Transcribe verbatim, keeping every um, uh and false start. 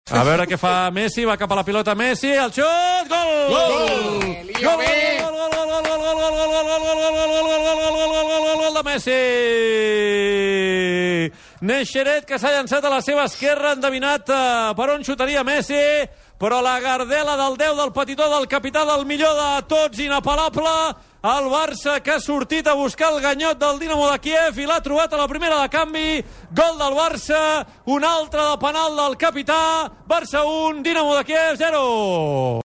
A veure què fa Messi, va cap a la pilota Messi, el xut, gol! Gol! Gol de Messi! Neixeret, que s'ha llançat a la seva esquerra, endevinat per on xutaria Messi, però la gardela del deu, del petitó, del capità, del millor de tots, inapel·lable, el Barça, que ha sortit a buscar el ganyot del Dinamo de Kíev i l'ha trobat a la primera de canvi. Gol del Barça, un altre de penal del capità. Barça un, Dinamo de Kíev zero.